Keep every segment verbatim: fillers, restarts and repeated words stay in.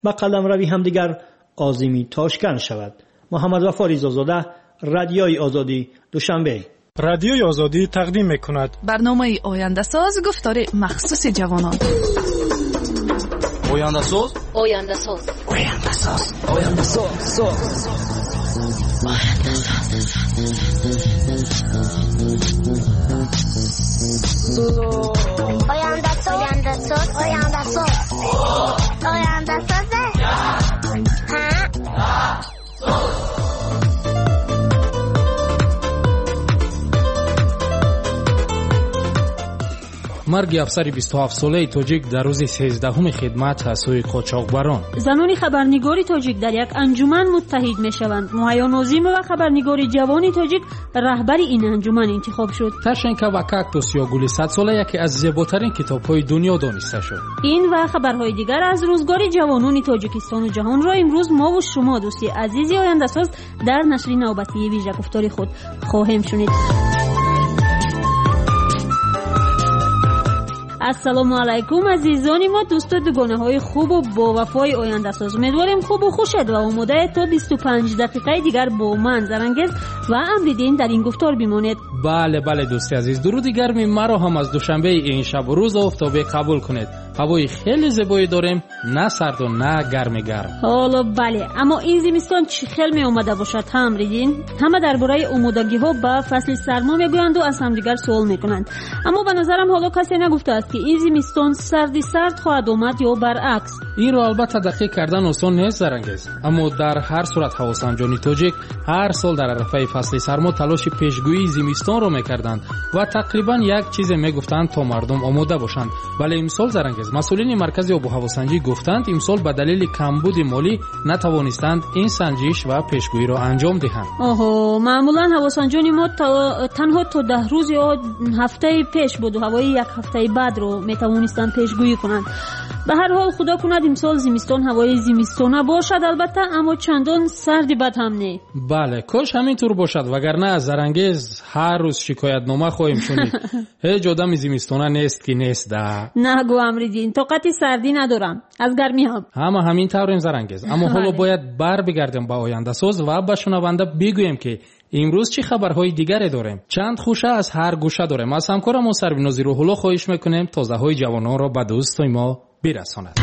و قلمروی همدیگر عظیمی تاشکن شود. محمد وفا ریزازاده، رادیوی آزادی، دوشنبه. رادیوی آزادی تقدیم میکند برنامه آینده ساز، گفتار مخصوص جوانان. آینده ساز، آینده ساز، آینده ساز، آینده ساز، ساز. آینده ساز، آینده ساز، آینده ساز، آینده ساز. مرگ افسر بیست و هفت ساله تاجیک در روز سیزدهم خدمت از سوی قاچاقبران. زنان خبرنگاری تاجیک در یک انجمن متحد میشوند. مهیا ناظم و خبرنگاری جوان تاجیک رهبر این انجمن انتخاب شد. تاشنکا و کاکتوس یا گل صد ساله یکی از زیباترین کتاب‌های دنیا دانسته شد. این و خبرهای دیگر از روزگار جوانان تاجیکستان و جهان را امروز ما و شما دوستی عزیزی آینده ساز در نشر نوبتی ویژه گفتار خود خواهیم شنید. السلام علیکم عزیزانی ما، دوست و دوگانه های خوب و با وفای آینده ساز. امیدواریم خوب و خوشید و آماده تا بیست و پنج دقیقه دیگر با من زرانگیز و امریدین در این گفتار بمانید. بله بله دوستی عزیز، درود گرمی مرا هم از دوشنبه این شب و روز آفتابی قبول کنید. هوای خیلی زیبایی داریم، نه سرد و نه گرم گرم. حالا بله، اما این زمستان چی خیلی می اومده باشد امریدین؟ همه درباره آمادگی ها به فصل سرما میگویند و از همدیگر سوال میکنند. اما به نظرم حالا کسی نگفته است که این زمستان سردی سرد خواهد آمد یا برعکس. این را البته دقیق کردن آسان نیست زرانگیز، اما در هر صورت هواسنجانی تاجیک هر سال در عرفه فصل سرما تلاش پیشگویی زمستان را میکردند و تقریبا یک چیز میگفتند تا مردم آماده باشند. ولی امسال زرانگیز مسئولین مرکز آب و هوا سنجی گفتند امسال به دلیل کمبود مالی نتوانستند این سنجش و پیشگویی را انجام دهند. آها، معمولا هواسنجانی ما تا تنها تا ده روز یا هفته پیش بود و هوای یک هفته بعد رو میتوانستند پیشگویی کنند. به هر حال خدا کند امسال زمستان هوای زمستانه باشد، البته اما چندان سردی بد هم نه. بله کاش همینطور باشد، وگرنه از زرانگیز هر روز شکایت نامه خواهیم شنید. هیچ آدم زمستانه نیست که نیست ده. نگو امریدین، طاقت سردی ندارم، از گرمی هم. همه همین طوریم زرانگیز، اما حالا باید بر بگردیم با آینده ساز و به شنونده بگوییم که امروز چی خبرهای دیگری داریم. چند خوشه از هر گوشه داریم. از همکارم و سرویناز روح الله خواهش میکنیم تازه های جوانان را به دوستای ما برساند.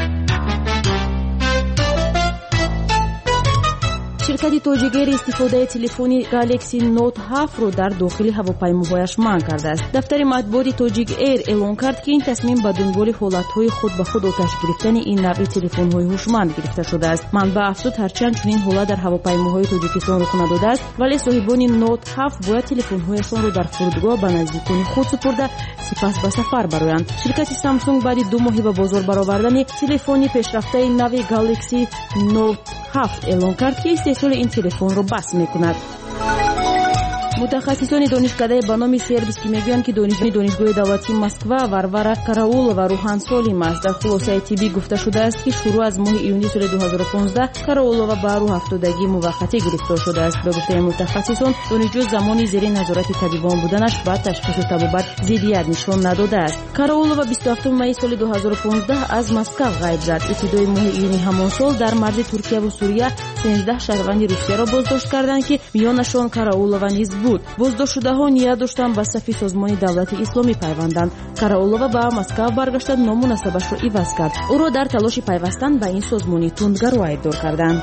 شرکت توجیگر استفاده تلفنی گالاکسی نوت هفت رو در داخل هواپیماهایش منع کرده است. دفتر مطبوعات توجیگ ایر اعلام کرد که این تصمیم به دنبال حالتهای خود به خود آتش گرفتن این نوع تلفن‌های هوشمند گرفته شده است. منبع افزود هرچند چنین حالت در هواپیماهای تاجیکستان رخ نداده است، ولی صاحبان نوت هفت باید تلفن‌هایشان رو در فرودگاه به نزدیکان خود سپرده سپس به سفر بروند. شرکت سامسونگ بعد دو ماه به بازار برآوردن تلفنی پیشرفته نوع گالاکسی نوت هفت اعلام کرد که استحصال این تلفن رو بس میکند. متخصصان دانشکده به نام سربیس که میگویند که دانشجوی دانشگاه دولتی مسکو وارورا کاراولووا روحان سالم است. در خلاصه طبی گفته شده است که شروع از ماه ایونی سال دو هزار و پانزده کاراولووا به روح هفتادگی موقتی گرفتار شده است. به گفته متخصصان دانشجو زمانی زیر نظارت طبیبان بودنش بعد تشخیص طبابت ضدیت نشان نداده است. کاراولووا بیست و هفتم می سال دو هزار و پانزده از مسکو غیب شد. ابتدای ماه ایونی همان سال در مرز ترکیه و سوریه سیزده شهروند روسیه را بازداشت کردند که میانشان کاراولووا نیز بود. بازداشت شده ها نیت داشتند به صف سازمان دولت اسلامی پیوندند. کاراولووا به مسکو برگشت، نامناسبش را عوض کرد. او را در تلاش پیوستن به این سازمان تندگرو ایدار کردند.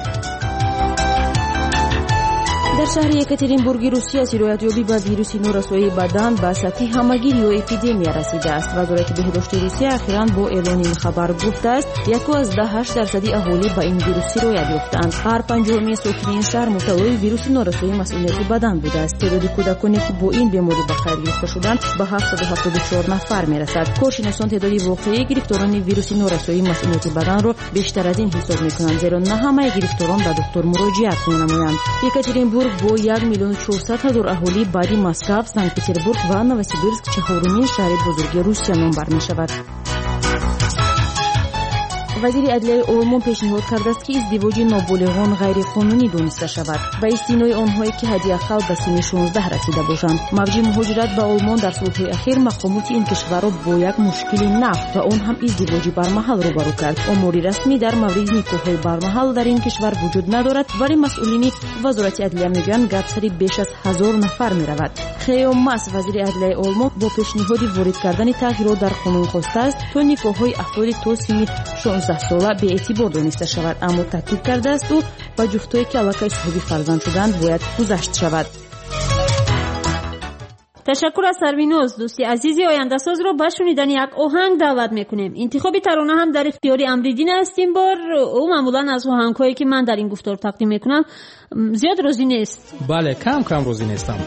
در شهر یکاترینبورگ روسیه سرایت‌یابی به ویروس نورسایی بدن به سطح همگیر یا اپیدمی رسیده است. وزارت بهداشت روسیه اخیراً با اعلان این خبر گفته است یک از ده هشت درصد اهالی به این ویروس سرایت یافتند. هر پنجمی ساکنین شهر مبتلای ویروس نورسایی مسئولیت بدن بوده است. تعداد کودکانی که با این بیماری به خیر گرفته شدند به هفتصد و هفتاد و چهار نفر میرسد. کارشناسان تعداد واقعی گرفتاران ویروس نورسایی مسئولیت بدن را بیشتر از این حساب می‌کنند، زیرا نه همه گرفتاران به دکتر مراجعت می‌نمایند. یکاترینبورگ با یک میلیون و چهارصد هزار اهالی بعدی مسکو، سنت پترزبورگ و نووسیبیرسک چهارمین شهر بزرگ روسیه نام بر می‌شود. вазири адлияи олмон пешниҳод кардааст ки издивоҷи ноболиғон ғайриқонунӣ дониста шавад ба истинои онҳое ки ҳаддиақал ба синни шонздаҳ расида бошанд. мавҷи муҳоҷират ба олмон дар солҳои ахир мақомоти ин кишварро бо як мушкили нав ва он ҳам издивоҷи бармаҳал рӯбарӯ кард. омори расмӣ дар мавриди никоҳҳои бармаҳал дар ин кишвар вуҷуд надорад, вале масъулини вазорати адлия мегӯянд гапсари беш аз ҳазор нафар меравад. хео мас вазири адлияи олмон бо пешниҳоди ворид кардани тағйирот дар қонун хостааст то никоҳҳои афроди то синни шонздаҳ сола беэътибор дониста шавад, аммо таъкид кардааст ӯ ба ҷуфтое ки аллакай соҳиби фарзанд шуданд бояд гузашт шавад. ташаккур аз сарвиноз. дӯсти азизи ояндасозро ба шунидани як оҳанг даъват мекунем. интихоби тарона ҳам дар ихтиёри Амриддин аст. ин бор ӯ маъмулан аз оҳангҳое ки ман дар ин гуфтор тақдим мекунам зиёд розӣ нест. бале, кам кам розӣ нестам.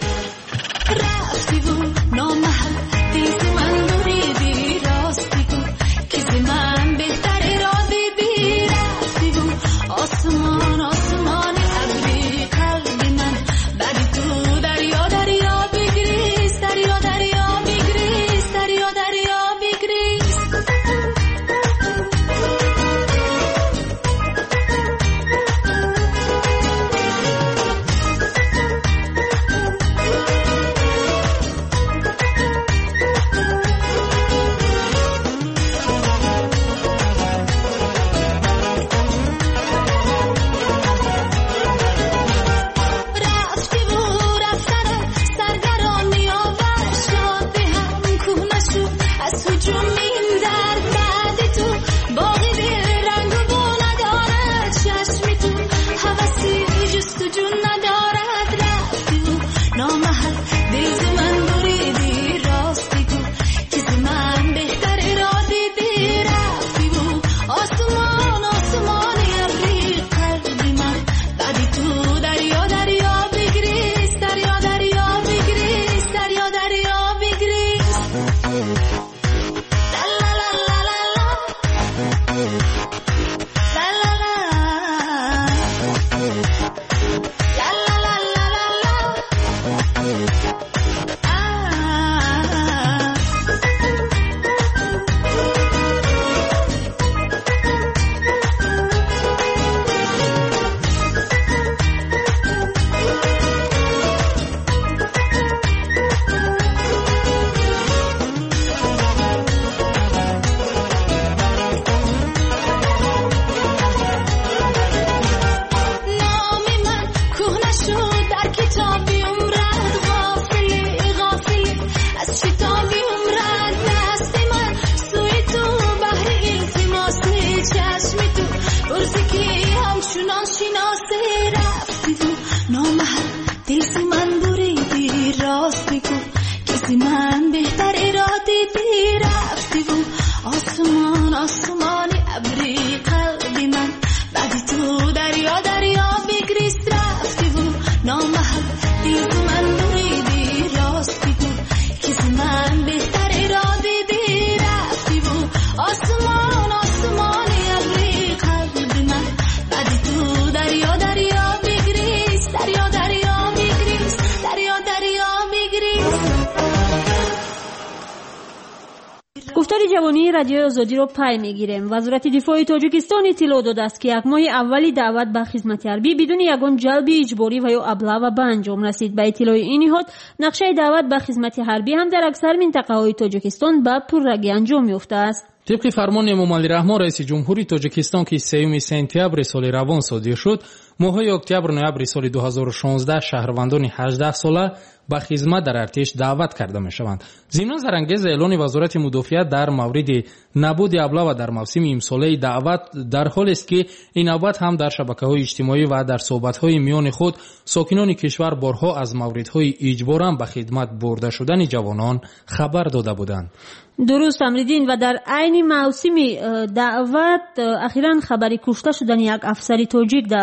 گفتار جوانی رادیو آزادی رو پای میگیریم. وزارت دفاع تاجیکستان اطلاع داده است که یک ماه اولی دعوت به خدمت حربی بدون یگان جلب اجباری و یا ابلاغ به انجام رسید. به اطلاع این نهاد نقشه دعوت به خدمت حربی هم در اکثر منطقه‌های تاجیکستان به پررنگی انجام می‌یافته است. طبق فرمان امامعلی رحمان رئیس جمهوری تاجیکستان که سوم سپتامبر سال روان صادر شد، ماه‌های اکتبر نوامبر سال دو هزار و شانزده شهروندان هجده ساله به خدمت در ارتش دعوت کرده می‌شوند. ضمن زرانگیز اعلان وزارت مدافعت در مورد نبود ابلاغ در موسم امساله دعوت در حالی است که این نوبت هم در شبکه‌های اجتماعی و در صحبت‌های میان خود ساکنان کشور بارها از موردهای اجبارا به خدمت برده شدن جوانان خبر داده بودند. درست امریدین و در عین موسم دعوت اخیراً خبری کشته شدن یک افسر تاجیک در خط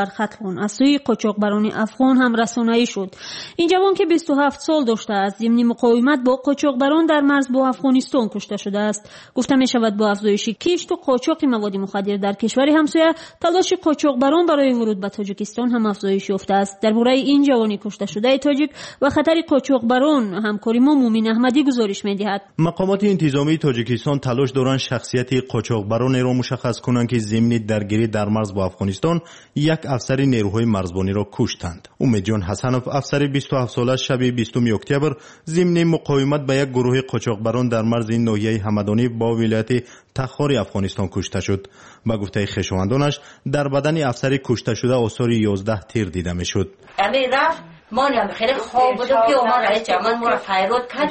افغان از سوی قاچاقبران افغان هم رسانه‌ای شد. این جوان که بیست و هفت سال داشته است ضمن مقاومت با قاچاقبران در مرز با افغانستان کشته شده است. گفته می شود با افزایش کشت و قاچاق مواد مخدر در کشور همسایه تلاش قاچاقبران برای ورود به تاجیکستان هم افزایش یافته است. درباره این جوانی کشته شده تاجیک و خطر قاچاقبران همکاری ما مومن احمدی گزارش می‌دهد. مقامات انتظامی تاجیکستان تلاش دارند شخصیت قاچاقبران را مشخص کنند که ضمن درگیری در مرز با افغانستان یک افسر نیروهای مرزبانی را کشتند. امیدجان حسنوف افسر بیست و هفت ساله شب بیستم اکتبر ضمن مقاومت به یک گروه قاچاقبران در مرز ناحیه همدانی با ولایت تخار افغانستان کشته شد. با گفته خویشاوندانش در بدن افسر کشته شده آثار یازده تیر دیده میشد. امی رفت مانم خیلی خواب بود که اومد رئیس جمعان ما را فیرود کرد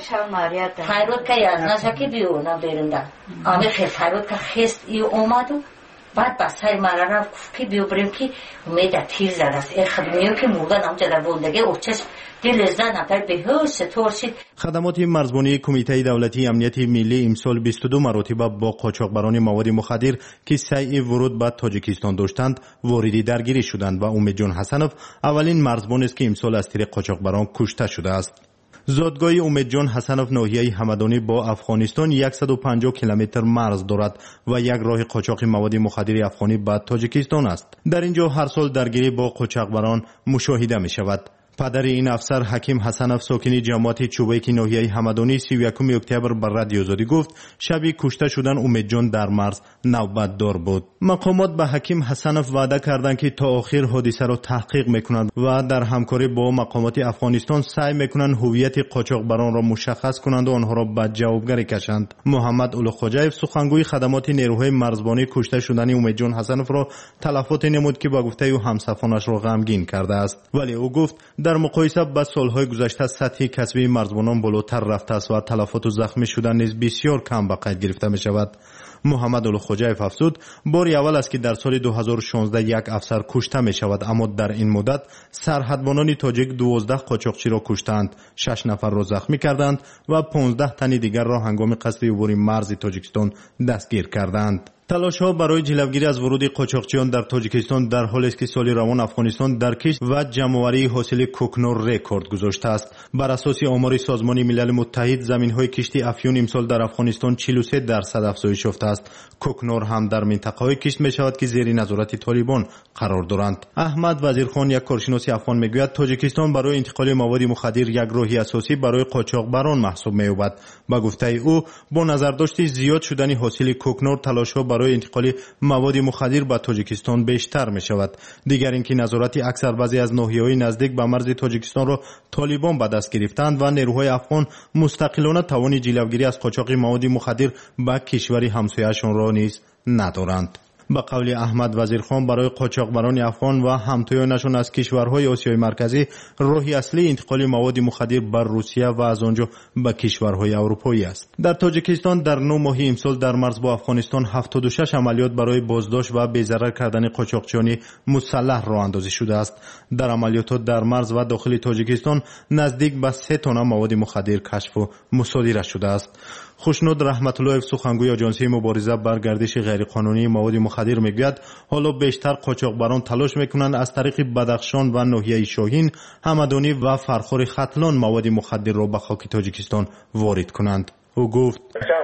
فیرود که از نشکی بیونه بیرونده امی خیلی فیرود که خیست ای اومد و بعد بسای مرا را که بیو بریم که امید تیر زد است ای خدمیو که موردن همچه در بوندگی اوچش دل زن نفر به هوش ستور شد. خدمات مرزبانی کمیته دولتی امنیت ملی امسال بیست و دو مرتبه با قاچاقبران مواد مخدر که سعی ورود به تاجیکستان داشتند واردی درگیری شدند و امیدجان حسنوف اولین مرزبان است که امسال از طریق قاچاقبران کشته شده است. زادگاه امیدجان حسنوف ناحیه همدانی با افغانستان صد و پنجاه کیلومتر مرز دارد و یک راه قاچاق مواد مخدر افغانی به تاجیکستان است. در اینجا هر سال درگیری با قاچاقبران مشاهده می شود. پدر این افسر حکیم حسنوف ساکن جماعت چوبیک ناحیه همدانی سی و یکم اکتبر بر رادیو آزادی گفت شبی کشته شدن امیدجان در مرز نوبت دار بود. مقامات به حکیم حسنوف وعده کردند که تا آخر حادثه را تحقیق میکنند و در همکاری با مقامات افغانستان سعی میکنند هویت قاچاقبران را مشخص کنند و آنها را به جوابگری کشند. محمد اولوخوجایف سخنگوی خدمات نیروهای مرزبانی کشته شدن امیدجان حسنوف را تلفات نمود که با گفته او همسفرانش را غمگین کرده است، ولی او گفت در مقایسه با سالهای گذشته سطح کسبی مرزبانان بالاتر رفته است و تلفات و زخمی شدن نیز بسیار کم به قید گرفته می شود. محمد اولوخوجایف افزود باری اول است که در سال دو هزار و شانزده یک افسر کشته می شود، اما در این مدت سرحدبانان تاجیک دوازده قاچاقچی را کشتند، شش نفر را زخمی کردند و پانزده تن دیگر را هنگام قصد عبور مرز تاجیکستان دستگیر کردند. تلاش ها برای جلوگیری از ورود قاچاقچیان در تاجیکستان در حالی است که سال روان افغانستان در کشت و جمع‌آوری حاصل کوکنور رکورد گذاشته است. بر اساس آمار سازمان ملل متحد زمین‌های کشت افیون امسال در افغانستان چهل و سه درصد افزایش یافته است. کوکنور هم در منطقه‌های کشت می‌شود که زیر نظارت طالبان قرار دارند. احمد وزیرخان یک کارشناس افغان میگوید تاجیکستان برای انتقال مواد مخدر یک راهی اساسی برای قاچاقبران محسوب می‌یابد. با گفته او با نظرداشت زیاد شدن حاصل کوکنور تلاش‌ها برای انتقال مواد مخدر به تاجیکستان بیشتر می شود. دیگر اینکه نظارت اکثر بعضی از ناحیه‌های نزدیک به مرز تاجیکستان را طالبان به دست گرفتند و نیروهای افغان مستقلانه توان جلوگیری از قاچاق مواد مخدر به کشور همسایه‌شان را نیز ندارند. به قول احمد وزیرخان برای قاچاقبران افغان و همتایانشان از کشورهای آسیای مرکزی راهی اصلی انتقال مواد مخدر بر روسیه و از آنجا به کشورهای اروپایی است. در تاجیکستان در نه ماه امسال در مرز با افغانستان هفتاد و شش عملیات برای بازداشت و بی‌ضرر کردن قاچاقچیان مسلح راه اندازی شده است. در عملیات در مرز و داخل تاجیکستان نزدیک به سه تن مواد مخدر کشف و مصادره شده است. خوشنود رحمت الله سخنگوی آژانسی مبارزه بر گردش غیرقانونی مواد مخدر میگوید حالا بیشتر قاچاقبران تلاش میکنند از طریق بدخشان و ناحیه شاهین، همدانی و فرخار ختلان مواد مخدر را به خاک تاجیکستان وارد کنند. او گفت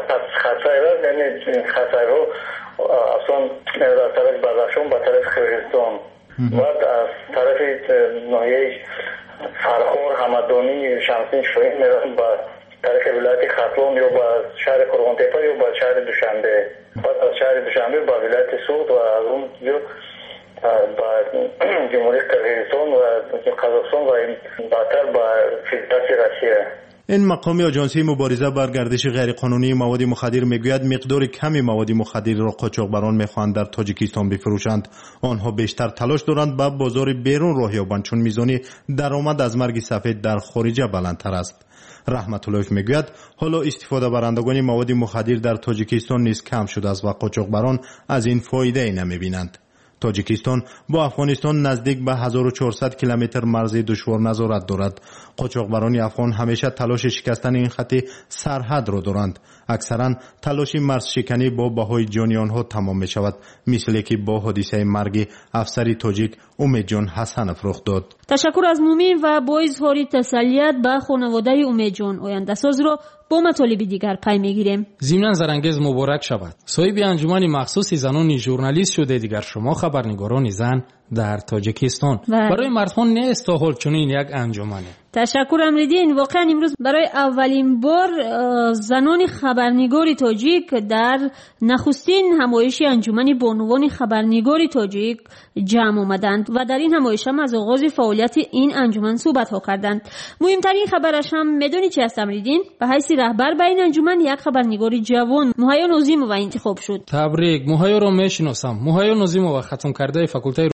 خطرها یعنی خطرها اصلا از طرف بدخشان به طرف خرجستان و از طرف ناحیه فرخار، همدانی، شمسین، شاهین میرن به طرف ولایت ختلان یا با شهر قرغانتپه یا با شهر دوشنبه، بعد از شهر دوشنبه با ولایت سوخت و از اون جو با جمهوری قرغیزستان و قزاقستان و بعدتر با فدراسیون روسیه. این مقام آژانسی مبارزه بر گردش غیرقانونی مواد مخدر میگوید مقدار کمی مواد مخدر را قاچاقبران میخواهند در تاجیکستان بفروشند. آنها بیشتر تلاش دارند به بازار بیرون راه یابند چون میزان درآمد از مرگ سفید در خارج بلندتر است. رحمت الله میگوید حالا استفاده برندگان مواد مخدر در تاجیکستان نیز کم شده است و قاچاقبران از این فایده ای نمیبینند. تاجیکستان با افغانستان نزدیک به هزار و چهارصد کیلومتر مرز دشوار نظارت دارد. قاچاقبران افغان همیشه تلاش شکستن این خط سرحد را دارند. اکثرا تلاش مرز شکنی با بهای جان آنها تمام می شود، مثل که با حادثه مرگ افسر تاجیک امید جان حسنف رخ داد. تشکر از مومین و با اظهار تسلیت به خانواده امید جان. آینده ساز را با مطالب دیگر پی میگیریم. ضمن زرانگیز مبارک شود. صاحب انجمن مخصوص زنان ژورنالیست شده دیگر شما خبرنگاران زن در تاجیکستان. برای مردان نیست تا حال چنین یک انجمنه. تشکر امریدین. واقعا امروز برای اولین بار زنان خبرنگاری تاجیک در نخستین همایش انجمن بانوان خبرنگاری تاجیک جمع آمدند و در این همایش هم از آغاز فعالیت این انجمن صحبت ها کردند. مهمترین خبرش هم میدونی چی است امریدین؟ به حیث رهبر به این انجمن یک خبرنگاری جوان مهیا نظیمова انتخاب شد. تبریک. مهیا رو میشناسم. مهیا نظیمова ختم کرده فاکولته